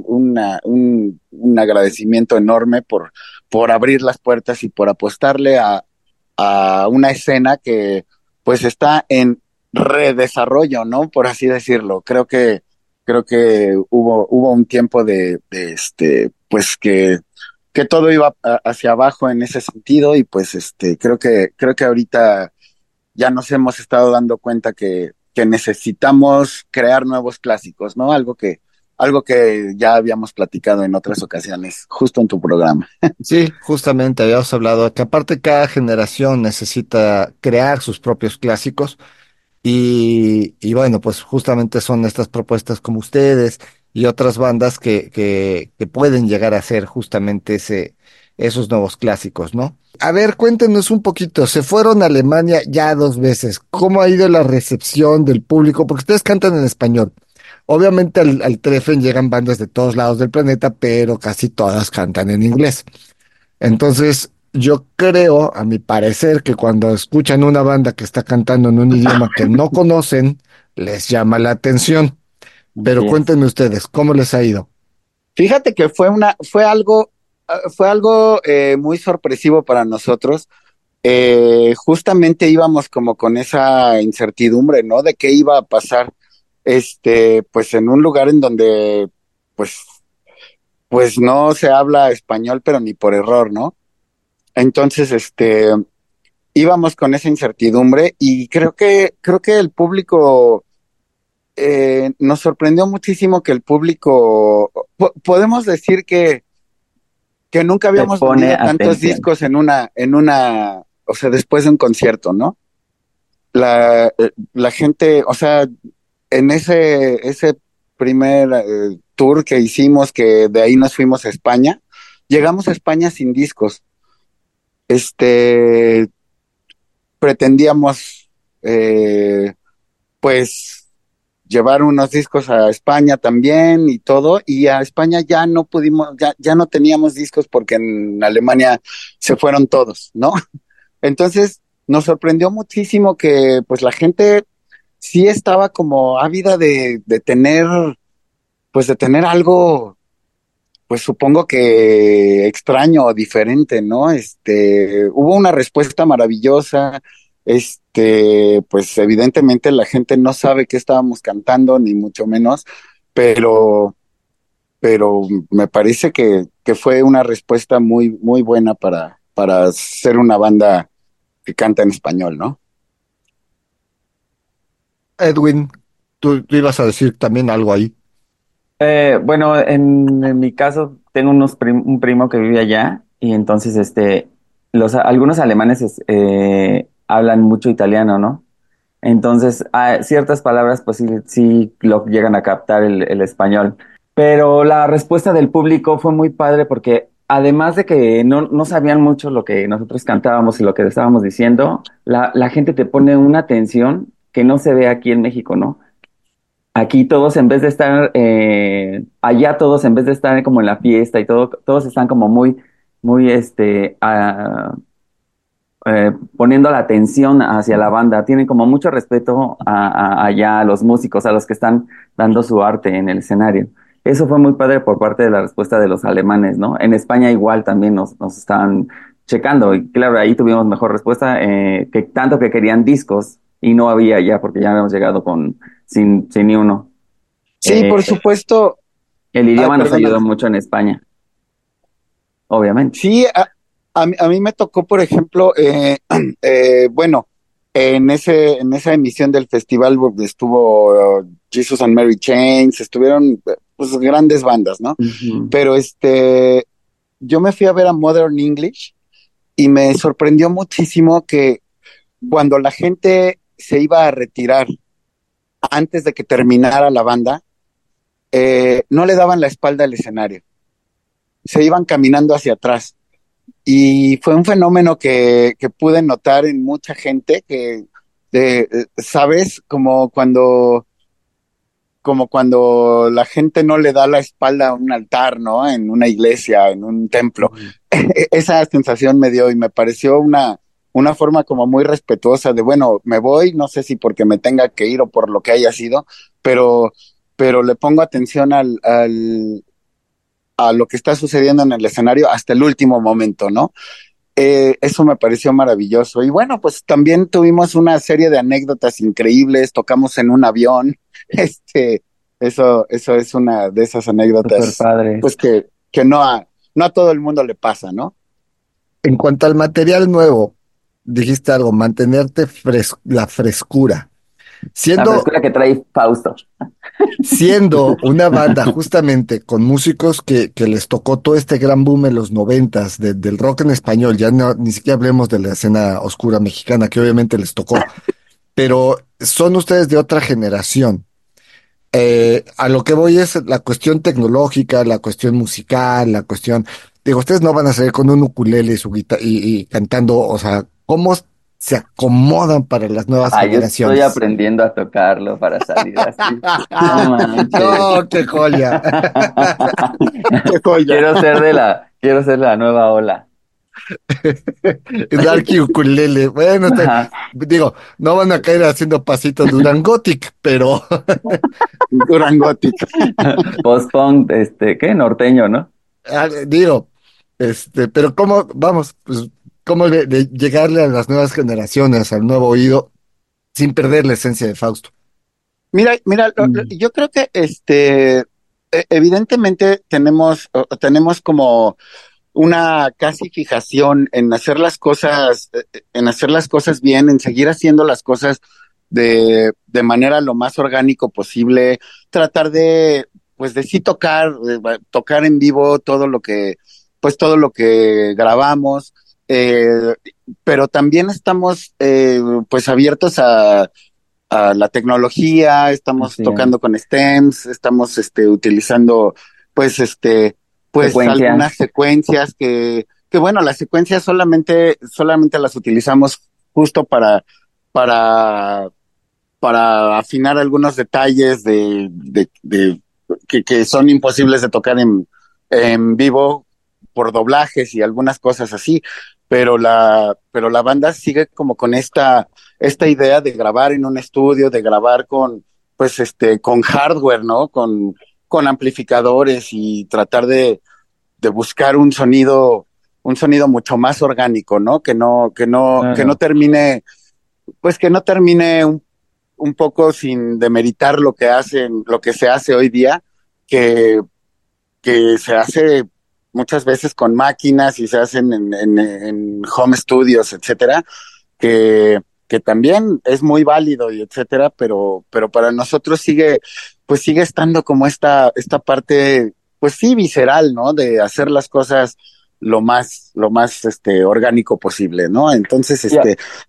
un agradecimiento enorme por abrir las puertas y por apostarle a una escena que pues está en redesarrollo, ¿no? Por así decirlo. Creo que hubo un tiempo pues que todo iba hacia abajo en ese sentido y pues creo que ahorita ya nos hemos estado dando cuenta que necesitamos crear nuevos clásicos, ¿no? algo que ya habíamos platicado en otras ocasiones, justo en tu programa. Sí, justamente habíamos hablado que aparte cada generación necesita crear sus propios clásicos y bueno, pues justamente son estas propuestas como ustedes y otras bandas que pueden llegar a ser justamente esos nuevos clásicos, ¿no? A ver, cuéntenos un poquito, se fueron a Alemania ya 2 veces, ¿cómo ha ido la recepción del público? Porque ustedes cantan en español. Obviamente al Treffen llegan bandas de todos lados del planeta, pero casi todas cantan en inglés. Entonces, yo creo, a mi parecer, que cuando escuchan una banda que está cantando en un idioma que no conocen, les llama la atención. Pero Así es. cuéntenme ustedes, ¿cómo les ha ido? Fíjate que fue algo muy sorpresivo para nosotros. Justamente íbamos como con esa incertidumbre, ¿no? De qué iba a pasar, pues en un lugar en donde, pues, pues no se habla español, pero ni por error, ¿no? Entonces, íbamos con esa incertidumbre y creo que el público nos sorprendió muchísimo que el público, podemos decir que nunca Te habíamos pone vendido tantos atención. discos o sea, después de un concierto, ¿no? La gente, o sea, en ese primer tour que hicimos, que de ahí nos fuimos a España, llegamos a España sin discos. Este, pretendíamos, pues, llevar unos discos a España también y todo, y a España ya no pudimos, ya no teníamos discos porque en Alemania se fueron todos, ¿no? Entonces, nos sorprendió muchísimo que, pues, la gente sí estaba como ávida de tener algo, pues supongo que extraño o diferente, ¿no? Hubo una respuesta maravillosa. Pues evidentemente la gente no sabe qué estábamos cantando, ni mucho menos, pero, pero me parece que fue una respuesta muy, muy buena para ser una banda que canta en español, ¿no? Edwin, tú ibas a decir también algo ahí. Bueno, en mi caso tengo un primo que vive allá y entonces algunos alemanes hablan mucho italiano, ¿no? Entonces, ciertas palabras pues sí, sí lo llegan a captar el español. Pero la respuesta del público fue muy padre porque además de que no sabían mucho lo que nosotros cantábamos y lo que estábamos diciendo, la gente te pone una atención que no se ve aquí en México, ¿no? Aquí todos en vez de estar, allá todos en vez de estar como en la fiesta y todo, todos están como muy, poniendo la atención hacia la banda. Tienen como mucho respeto allá a los músicos, a los que están dando su arte en el escenario. Eso fue muy padre por parte de la respuesta de los alemanes, ¿no? En España igual también nos estaban checando y claro, ahí tuvimos mejor respuesta, que tanto que querían discos y no había ya porque ya habíamos llegado sin ni uno. Sí, Eh, por supuesto. el Ay, idioma nos perdona. ayudó mucho en España, obviamente. Sí, a mí me tocó, por ejemplo, bueno, en esa emisión del festival estuvo Jesus and Mary Chains, estuvieron pues grandes bandas, ¿no? Ujú. Pero yo me fui a ver a Modern English y me sorprendió muchísimo que cuando la gente se iba a retirar antes de que terminara la banda, no le daban la espalda al escenario, se iban caminando hacia atrás. Y fue un fenómeno que pude notar en mucha gente ¿sabes? Como cuando la gente no le da la espalda a un altar, ¿no? En una iglesia, en un templo. Ujú. Esa sensación me dio y me pareció una forma como muy respetuosa de, bueno, me voy, no sé si porque me tenga que ir o por lo que haya sido, pero, pero le pongo atención a lo que está sucediendo en el escenario hasta el último momento, ¿no? Eso me pareció maravilloso. Y bueno, pues también tuvimos una serie de anécdotas increíbles, tocamos en un avión, este, eso es una de esas Súper anécdotas, pues padres. que no a todo el mundo le pasa, ¿no? En cuanto al material nuevo, dijiste algo, mantenerte la frescura. La Siendo frescura que trae Fausto. siendo una banda justamente con músicos que les tocó todo este gran boom en los 90s del rock en español, ya no, ni siquiera hablemos de la escena oscura mexicana, que obviamente les tocó, pero son ustedes de otra generación. A lo que voy es la cuestión tecnológica, la cuestión musical, la cuestión, digo, ustedes no van a salir con un ukulele y, y cantando, o sea, ¿cómo se acomodan para las nuevas Ah, yo estoy generaciones? aprendiendo a tocarlo para salir así. No manches. No, qué joya. Qué joya. Quiero ser la nueva ola. Darky ukulele. Bueno, Ajá. digo, no van a caer haciendo pasitos Durangotic, pero Durangotic. Post-punk, ¿qué? Norteño, ¿no? digo, pero cómo, vamos, pues, cómo de llegarle a las nuevas generaciones, al nuevo oído, sin perder la esencia de Fausto. Mira, yo creo que evidentemente tenemos como una casi fijación en hacer las cosas bien, en seguir haciendo las cosas de manera lo más orgánico posible, tratar pues de sí tocar en vivo todo lo que grabamos, eh, pero también estamos, pues abiertos a la tecnología, estamos Así es. tocando con stems, estamos utilizando pues pues Secuencias. algunas secuencias que bueno, las secuencias solamente las utilizamos justo para, para afinar algunos detalles que son imposibles de tocar en vivo por doblajes y algunas cosas así, pero la banda sigue como con esta idea de grabar en un estudio, de grabar pues con hardware, ¿no? Con amplificadores y tratar de buscar un sonido mucho más orgánico, ¿no? Que no Claro. termine, pues que no termine un poco sin demeritar lo que se hace hoy día, que, que se hace muchas veces con máquinas y se hacen en home studios, etcétera, que también es muy válido y etcétera, pero para nosotros pues sigue estando como esta parte, pues sí, visceral, ¿no? De hacer las cosas lo más orgánico posible, ¿no? Entonces, Ya.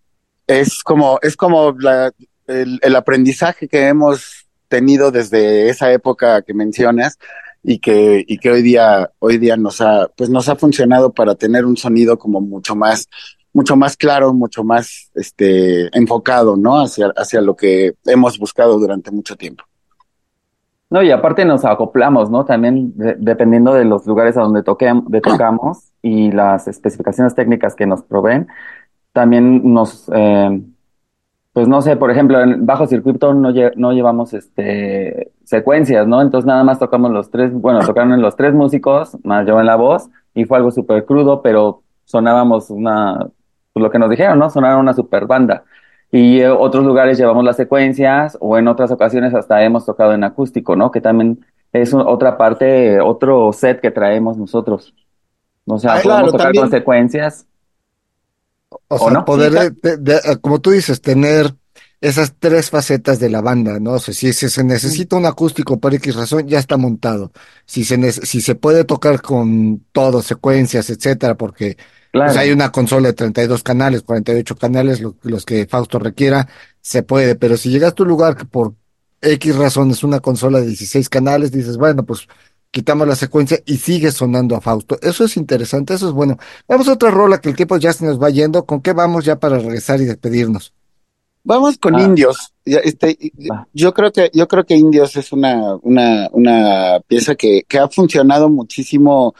es como el aprendizaje que hemos tenido desde esa época que mencionas y que hoy día pues nos ha funcionado para tener un sonido como mucho más claro, mucho más enfocado, ¿no? Hacia lo que hemos buscado durante mucho tiempo. No, y aparte nos acoplamos, ¿no? También dependiendo de los lugares a donde tocamos y las especificaciones técnicas que nos proveen, también pues no sé, por ejemplo, en bajo circuito no llevamos secuencias, ¿no? Entonces nada más tocamos los tres, bueno, tocaron los tres músicos, más yo en la voz, y fue algo súper crudo, pero sonábamos pues lo que nos dijeron, ¿no? Sonaron una super banda. Y otros lugares llevamos las secuencias, o en otras ocasiones hasta hemos tocado en acústico, ¿no? Que también es otra parte, otro set que traemos nosotros. O sea, Ah, podemos Claro, tocar con también. secuencias, o ¿o sea, no? Sí, poder, como tú dices, tener esas tres facetas de la banda, ¿no? O sea, si se necesita un acústico por X razón, ya está montado. Si se puede tocar con todo, secuencias, etcétera, porque pues hay Claro. una consola de 32 canales, 48 canales, los que Fausto requiera, se puede. Pero si llegas a tu lugar que por X razón es una consola de 16 canales, dices, bueno, pues quitamos la secuencia y sigue sonando a Fausto. Eso es interesante, eso es bueno. Vamos a otra rola que el tiempo ya se nos va yendo. ¿Con qué vamos ya para regresar y despedirnos? Vamos con Ah, Indios. va. Yo creo que Indios es una pieza que ha funcionado muchísimo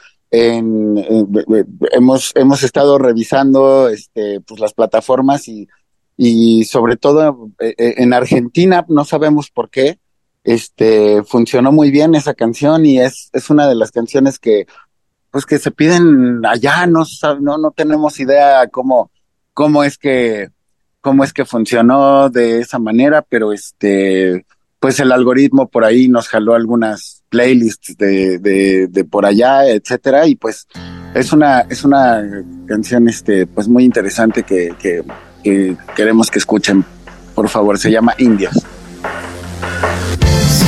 hemos estado revisando pues las plataformas y sobre todo en Argentina, no sabemos por qué, funcionó muy bien esa canción y es una de las canciones pues que se piden allá, no tenemos idea cómo es cómo es que funcionó de esa manera, pero pues el algoritmo por ahí nos jaló algunas playlists de por allá, etcétera, y pues es una canción pues muy interesante que queremos que escuchen, por favor, se llama Indios. Si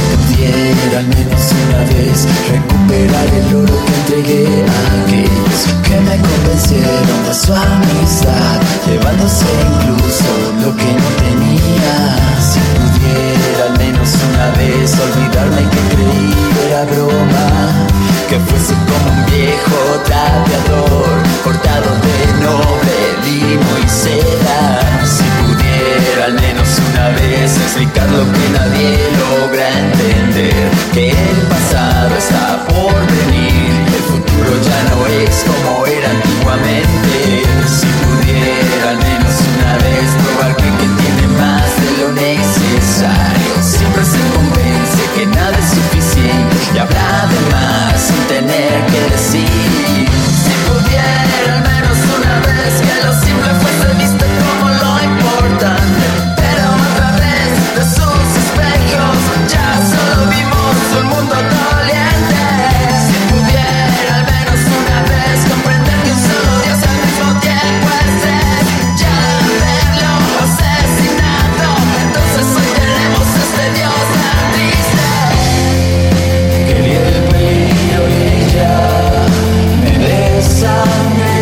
pudiera al menos una vez recuperar el oro que entregué a aquellos que me convencieron de su amistad, llevándose incluso lo que no tenía. Si pudiera al menos una vez olvidarme que creí era broma, que fuese como un viejo tapiador cortado de noble lino y seda. Si pudiera al menos una vez explicar lo que nadie logra entender, que el pasado está por venir, el futuro ya no es como era antiguamente. Si pudiera al menos una vez probar que tiene más de lo necesario, siempre se convence que nada es suficiente y habla de más sin tener que decir. Si pudiera al menos una vez que lo simple fuese visto como lo importante, pero a través de sus espejos ya solo vimos un mundo doliente. Si pudiera al menos una vez comprender que un solo Dios al mismo tiempo es tres, ya verlo asesinado, entonces hoy tenemos este Dios tan triste. Quería el peligro y ya me dé sangre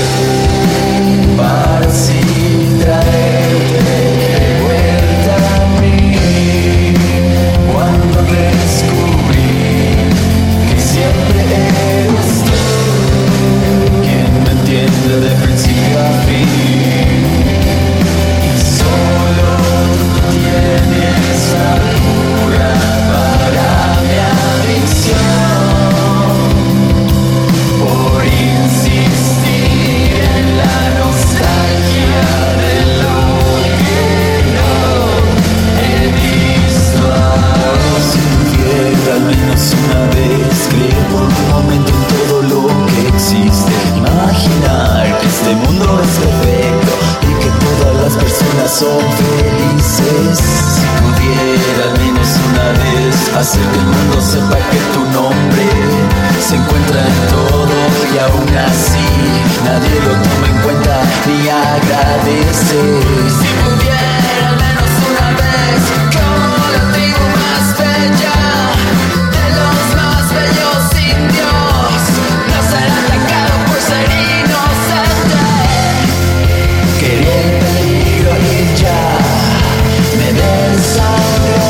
para así traerte de vuelta a mí. Cuando descubrí que siempre eres tú quien me entiende de principio a fin, y solo tú tienes la cura para mi adicción, por insistir en la nostalgia de lo que no he visto aún. Si pudiera al menos una vez creer por un momento en todo lo que existe, imaginar que este mundo es perfecto y que todas las personas son felices. Si pudiera al menos una vez hacer que el mundo sepa que tu nombre se encuentra en todo y aún así nadie lo toma en cuenta ni agradece. Si pudiera al menos una vez como la tribu más bella de los más bellos indios, no ser atacado por ser inocente. Quería el peligro y ya me dé sangre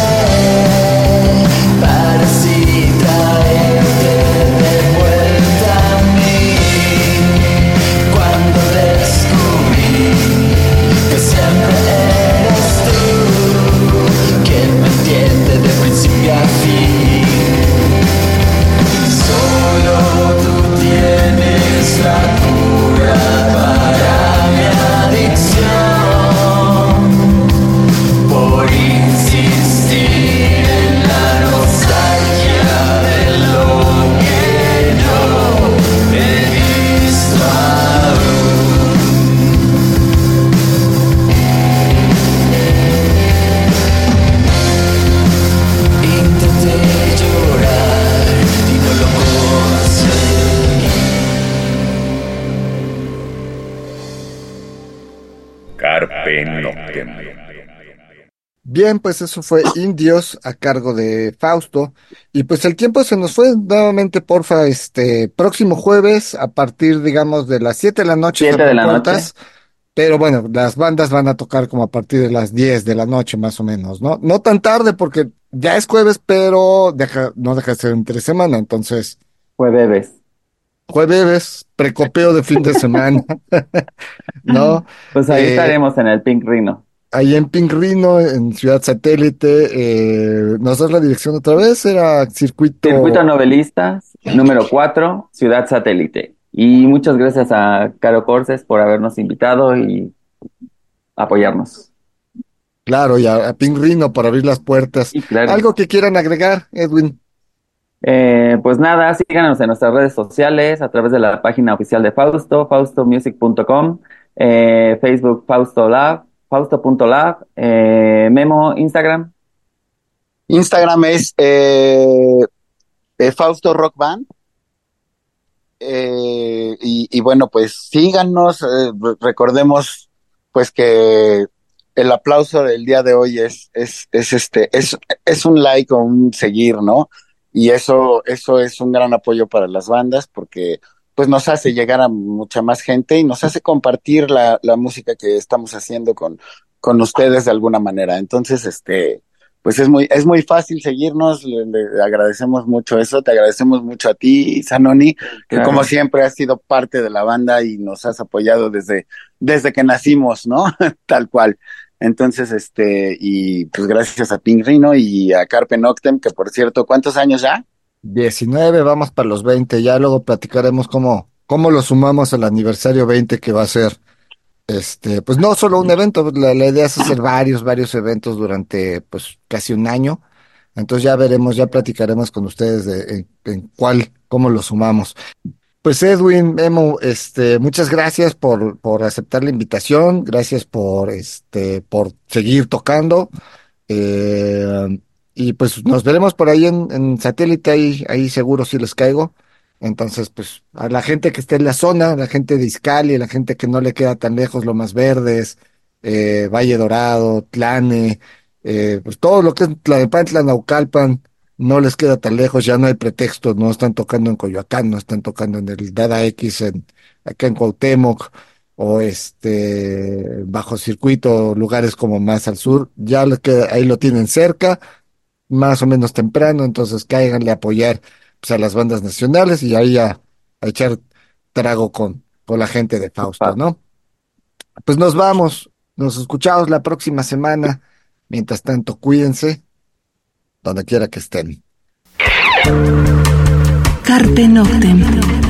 para así traerte de vuelta a mí. Cuando descubrí que siempre eres tú quien me entiende de principio a fin, solo tú tienes la cura para mi adicción, por insistir en la nostalgia de lo que no he visto aún. Intenté llorar y no lo conseguí. Carpe Noctem. Bien, pues eso fue Indios a cargo de Fausto. Y pues el tiempo se nos fue nuevamente, porfa, próximo jueves a partir, digamos, de las 7 de la noche. 7 se de abren la puertas. Pero bueno, las bandas van a tocar como a partir de las 10 de la noche, más o menos, ¿no? No tan tarde porque ya es jueves, pero no deja de ser entre semana. Entonces, Fue bebés. jueves, precopeo de fin de semana, ¿no? Pues ahí Eh, estaremos en el Pink Rhino. Ahí en Pink Rhino, en Ciudad Satélite, ¿nos das la dirección otra vez? Era Circuito Novelistas, número 4, Ciudad Satélite. Y muchas gracias a Caro Corses por habernos invitado y apoyarnos. Claro, y a Pink Rhino por abrir las puertas. Y claro. ¿Algo que quieran agregar, Edwin? Pues nada, síganos en nuestras redes sociales a través de la página oficial de Fausto, faustomusic.com, Facebook Fausto.lab, Memo, Instagram. Instagram es Fausto Rock Band. Y bueno, pues síganos, recordemos pues que el aplauso del día de hoy es un like o un seguir, ¿no? Y eso es un gran apoyo para las bandas porque pues nos hace llegar a mucha más gente y nos hace compartir la música que estamos haciendo con ustedes de alguna manera. Entonces, pues es muy fácil seguirnos, le agradecemos mucho eso, te agradecemos mucho a ti, Zanoni, que Claro. como siempre has sido parte de la banda y nos has apoyado desde que nacimos, ¿no? Tal cual. Entonces, y pues gracias a Pink Rhino y a Carpe Noctem, que por cierto, ¿cuántos años ya? 19, vamos para los 20. Ya luego platicaremos cómo lo sumamos al aniversario 20 que va a ser. Pues no solo un evento, pues, la idea es hacer varios eventos durante pues casi un año. Entonces ya veremos, ya platicaremos con ustedes en cómo lo sumamos. Pues Edwin, Memo, muchas gracias por aceptar la invitación, gracias por seguir tocando. Eh, y pues nos veremos por ahí en satélite, ahí seguro si les caigo. Entonces, pues a la gente que esté en la zona, a la gente de Izcali, a la gente que no le queda tan lejos, Lomas Verdes, Valle Dorado, Tlane, pues todo lo que es Tlalnepantla, Naucalpan, no les queda tan lejos, ya no hay pretextos, no están tocando en Coyoacán, no están tocando en el Dada X, acá en Cuauhtémoc o bajo circuito, lugares como más al sur, ya ahí lo tienen cerca, más o menos temprano, entonces cáiganle a apoyar pues, a las bandas nacionales y ahí a echar trago con la gente de Fausto, ¿no? Pues nos vamos, nos escuchamos la próxima semana. Mientras tanto, cuídense, donde quiera que estén. Carpe Noctem.